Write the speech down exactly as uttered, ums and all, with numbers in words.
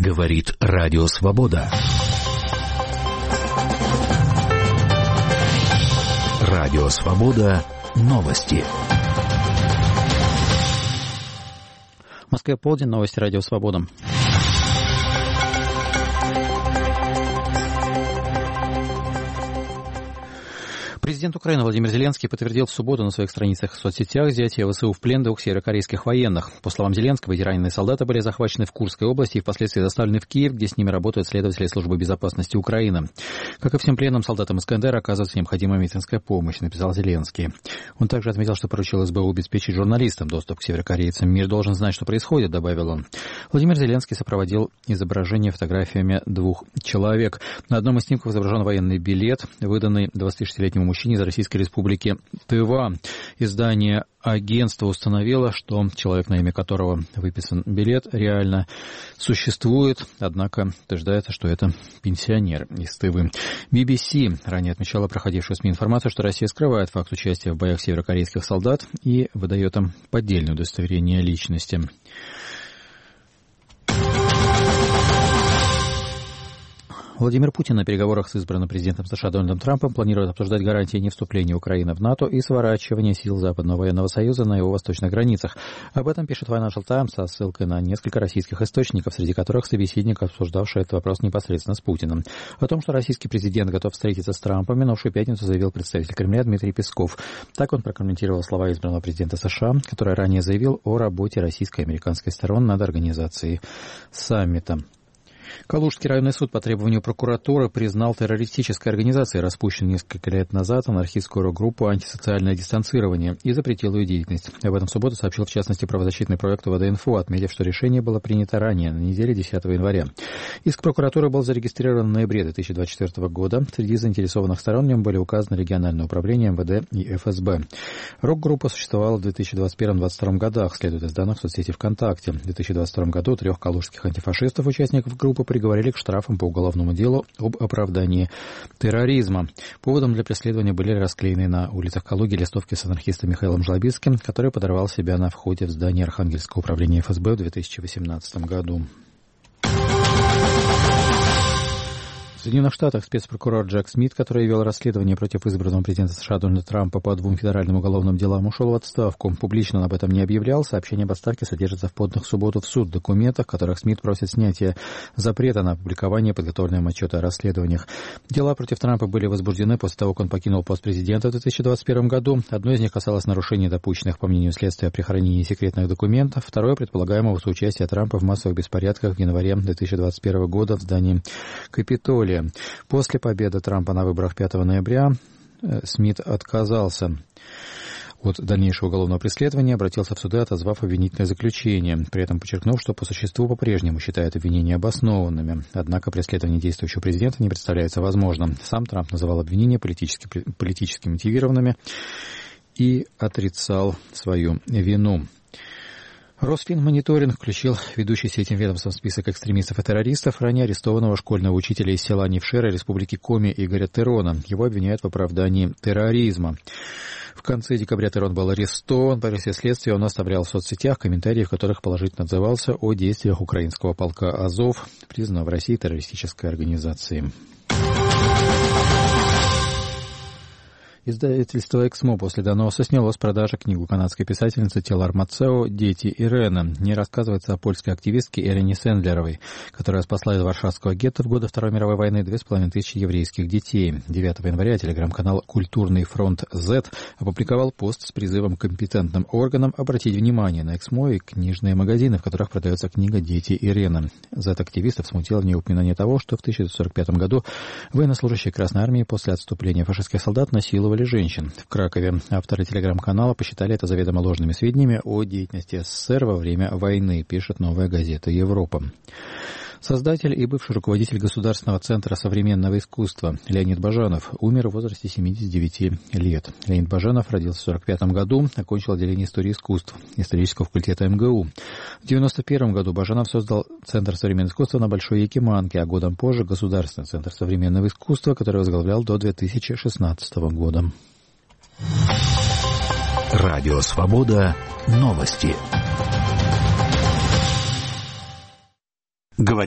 Говорит Радио Свобода. Радио Свобода. Новости. В Москве полдень. Новости Радио Свобода. Президент Украины Владимир Зеленский подтвердил в субботу на своих страницах в соцсетях взятие ВСУ в плен двух северокорейских военных. По словам Зеленского, эти раненые солдаты были захвачены в Курской области и впоследствии доставлены в Киев, где с ними работают следователи Службы безопасности Украины. Как и всем пленным солдатам ИСКНДР оказывается необходимая медицинская помощь, написал Зеленский. Он также отметил, что поручил СБУ обеспечить журналистам доступ к северокорейцам. Мир должен знать, что происходит, добавил он. Владимир Зеленский сопроводил изображение фотографиями двух человек. На одном из снимков изображен военный билет, выданный двадцатишестилетнему мужчине из Российской Республики Тыва. Издание агентства установило, что человек, на имя которого выписан билет, реально существует, однако утверждается, что это пенсионер из Тывы. би би си ранее отмечала проходившую СМИ информацию, что Россия скрывает факт участия в боях северокорейских солдат и выдает им поддельное удостоверение личности. Владимир Путин на переговорах с избранным президентом США Дональдом Трампом планирует обсуждать гарантии невступления Украины в НАТО и сворачивания сил Западного военного союза на его восточных границах. Об этом пишет Financial Times со ссылкой на несколько российских источников, среди которых собеседник, обсуждавший этот вопрос непосредственно с Путиным. О том, что российский президент готов встретиться с Трампом, в минувшую пятницу заявил представитель Кремля Дмитрий Песков. Так он прокомментировал слова избранного президента США, который ранее заявил о работе российской и американской сторон над организацией саммита. Калужский районный суд по требованию прокуратуры признал террористической организацией, распущенной несколько лет назад, анархистскую группу «Антисоциальное дистанцирование» и запретил ее деятельность. Об этом в субботу сообщил, в частности, правозащитный проект ВД-Инфо, отметив, что решение было принято ранее, на неделе десятого января. Иск прокуратуры был зарегистрирован в ноябре две тысячи двадцать четвёртого года. Среди заинтересованных сторон в нем были указаны региональное управление МВД и эф эс бэ. Рок-группа существовала в две тысячи двадцать первом — две тысячи двадцать втором годах, следует из данных в соцсети ВКонтакте. В две тысячи двадцать втором году трех калужских антифашистов, участников группы, приговорили к штрафам по уголовному делу об оправдании терроризма. Поводом для преследования были расклеены на улицах Калуги листовки с анархистом Михаилом Жлобицким, который подорвал себя на входе в здание Архангельского управления эф эс бэ в две тысячи восемнадцатом году. В Соединенных Штатах спецпрокурор Джек Смит, который вел расследование против избранного президента США Дональда Трампа по двум федеральным уголовным делам, ушел в отставку. Публично он об этом не объявлял. Сообщение об отставке содержится в поданных в субботу в суд документах, в которых Смит просит снятия запрета на опубликование подготовленного отчета о расследованиях. Дела против Трампа были возбуждены после того, как он покинул пост президента в две тысячи двадцать первом году. Одно из них касалось нарушений, допущенных, по мнению следствия, при хранении секретных документов. Второе — предполагаемого соучастия Трампа в массовых беспорядках в январе две тысячи двадцать первого года в здании Капитолия. После победы Трампа на выборах пятого ноября Смит отказался от дальнейшего уголовного преследования, обратился в суды, отозвав обвинительное заключение, при этом подчеркнув, что по существу по-прежнему считает обвинения обоснованными. Однако преследование действующего президента не представляется возможным. Сам Трамп называл обвинения политически, политически мотивированными и отрицал свою вину. Росфинмониторинг включил ведущийся этим ведомством список экстремистов и террористов ранее арестованного школьного учителя из села Невшера Республики Коми Игоря Терона. Его обвиняют в оправдании терроризма. В конце декабря Терон был арестован. По версии следствия он оставлял в соцсетях комментарии, в которых положительно отзывался о действиях украинского полка «Азов», признанного в России террористической организацией. Издательство «Эксмо» после доноса сняло с продажи книгу канадской писательницы Телар Мацео «Дети Ирены». В ней рассказывается о польской активистке Ирине Сендлеровой, которая спасла из варшавского гетто в годы Второй мировой войны две с половиной тысячи еврейских детей. девятого января телеграм-канал «Культурный фронт Z» опубликовал пост с призывом к компетентным органам обратить внимание на «Эксмо» и книжные магазины, в которых продается книга «Дети Ирены». Z-активистов смутило в ней упоминание того, что в тысяча девятьсот сорок пятом году военнослужащие Красной Армии после отступления фашистских солдат насиловали женщин в Кракове. Авторы телеграм-канала посчитали это заведомо ложными сведениями о деятельности СССР во время войны, пишет «Новая газета Европа». Создатель и бывший руководитель Государственного центра современного искусства Леонид Бажанов умер в возрасте семидесяти девяти лет. Леонид Бажанов родился в сорок пятом году, окончил отделение истории искусств исторического факультета эм гэ у. В девяносто первом году Бажанов создал Центр современного искусства на Большой Якиманке, а годом позже Государственный центр современного искусства, который возглавлял до две тысячи шестнадцатого года. Радио Свобода. Новости.